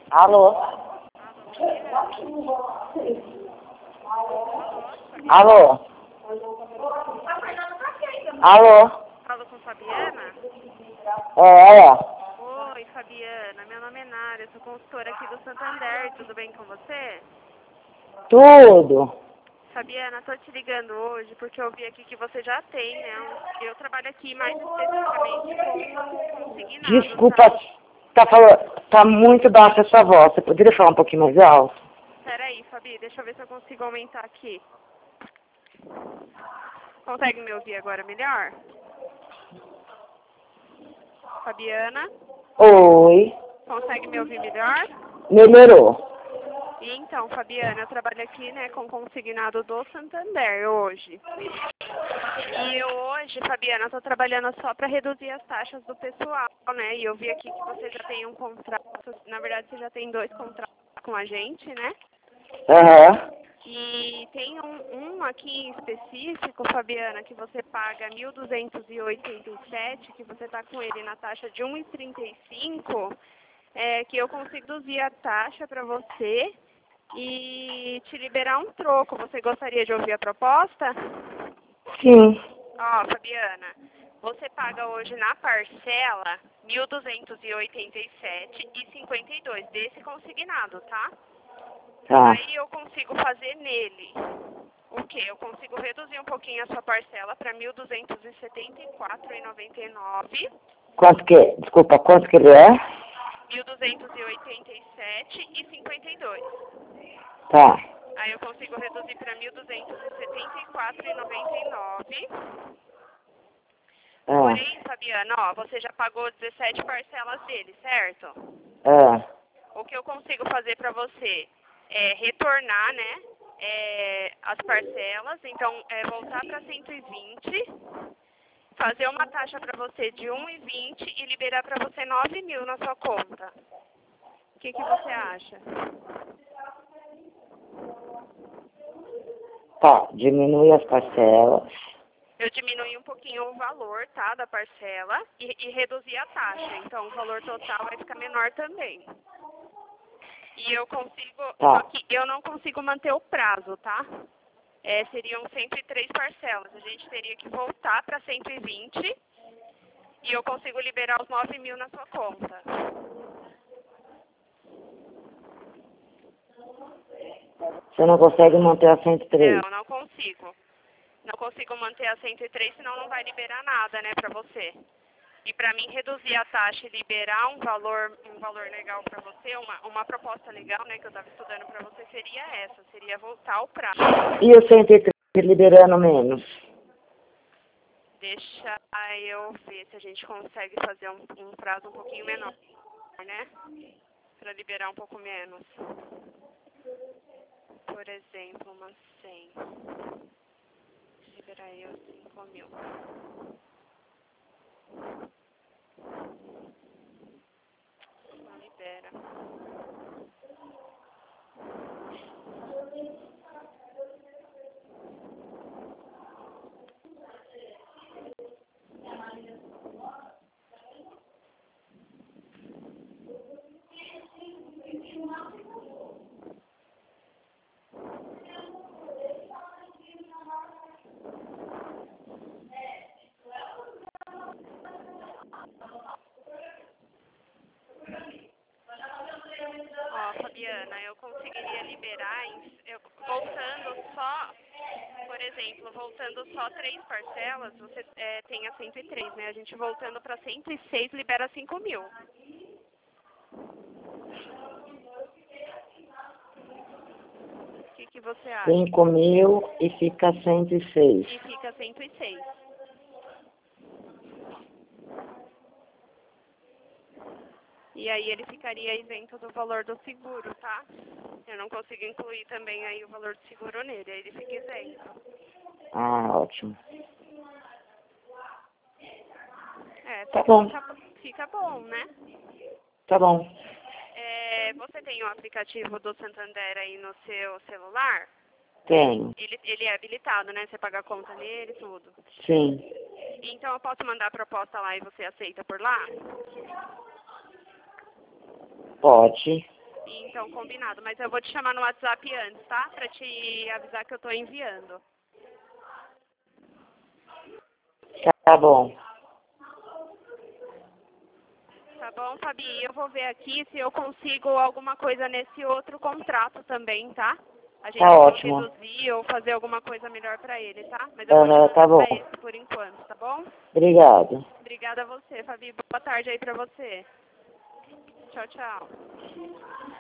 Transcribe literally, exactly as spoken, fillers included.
Alô? Alô? Alô? Alô? Falo com Fabiana? É, é. Oi, Fabiana. Meu nome é Nara, eu sou consultora aqui do Santander. Tudo bem com você? Tudo. Fabiana, tô te ligando hoje porque eu vi aqui que você já tem, né? um- Eu trabalho aqui mais especificamente com consignado, Desculpa, tá? tá, falando, tá muito baixa essa voz. Você poderia falar um pouquinho mais alto? Peraí, Fabi, deixa eu ver se eu consigo aumentar aqui. Consegue me ouvir agora melhor? Fabiana, Oi. consegue me ouvir melhor? Melhorou. Então, Fabiana, eu trabalho aqui, né, com consignado do Santander hoje. E eu hoje, Fabiana, estou trabalhando só para reduzir as taxas do pessoal, né? E eu vi aqui que você já tem um contrato, na verdade você já tem dois contratos com a gente, né? Aham. E tem um, um aqui em específico, Fabiana, que você paga mil duzentos e oitenta e sete, que você está com ele na taxa de um real e trinta e cinco, é, que eu consigo reduzir a taxa para você e te liberar um troco. Você gostaria de ouvir a proposta? Sim. Ó, Fabiana, você paga hoje na parcela mil duzentos e oitenta e sete reais e cinquenta e dois desse consignado, tá? Tá. Aí eu consigo fazer nele o quê? Eu consigo reduzir um pouquinho a sua parcela para mil duzentos e setenta e quatro reais e noventa e nove centavos. Quanto que, desculpa, quanto que ele é? mil duzentos e oitenta e sete reais e cinquenta e dois centavos. Tá. Aí eu consigo reduzir para mil duzentos e setenta e quatro reais e noventa e nove centavos. É. Porém, Fabiana, ó, você já pagou dezessete parcelas dele, certo? É. O que eu consigo fazer para você é retornar, né, é, as parcelas, então é voltar para cento e vinte, fazer uma taxa para você de um real e vinte e liberar para você nove mil na sua conta. O que, que você acha? Tá. Diminui as parcelas. Eu diminui um pouquinho o valor, tá, da parcela e, e reduzi a taxa, então o valor total vai ficar menor também. E eu consigo, Tá. só que eu não consigo manter o prazo, tá? É, seriam cento e três parcelas. A gente teria que voltar para cento e vinte e eu consigo liberar os nove mil na sua conta. Você não consegue manter a cento e três. Não, não consigo. Não consigo manter a cento e três, senão não vai liberar nada, né, para você. E para mim reduzir a taxa e liberar um valor, um valor legal para você, uma, uma proposta legal, né, que eu estava estudando para você, seria essa, seria voltar ao prazo. E o cento e três liberando menos? Deixa eu ver se a gente consegue fazer um, um prazo um pouquinho menor, né, para liberar um pouco menos. Por exemplo, umas cem. Liberar eu cinco mil. Não libera. Ó, Fabiana, eu conseguiria liberar, em, eu, voltando só, por exemplo, voltando só três parcelas, você é, tem a cento e três, né? A gente voltando para cento e seis libera cinco mil. O que, que você acha? cinco mil e fica cento e seis. E fica cento e seis. E aí ele ficaria isento do valor do seguro, tá? Eu não consigo incluir também aí o valor do seguro nele, aí ele fica isento. Ah, ótimo. É, Tá bom. fica, fica bom, né? Tá bom. É, você tem o aplicativo do Santander aí no seu celular? Tenho. Ele, ele é habilitado, né? Você paga a conta nele e tudo. Sim. Então eu posso mandar a proposta lá e você aceita por lá? Pode. Então, combinado. Mas eu vou te chamar no WhatsApp antes, tá? Pra te avisar que eu tô enviando. Tá bom. Tá bom, Fabi? Eu vou ver aqui se eu consigo alguma coisa nesse outro contrato também, tá? A gente Tá pode ótimo. reduzir ou fazer alguma coisa melhor pra ele, tá? Mas eu vou te Aham, mandar tá bom. pra esse por enquanto, tá bom? Obrigada. Obrigada a você, Fabi. Boa tarde aí pra você. Tchau, tchau.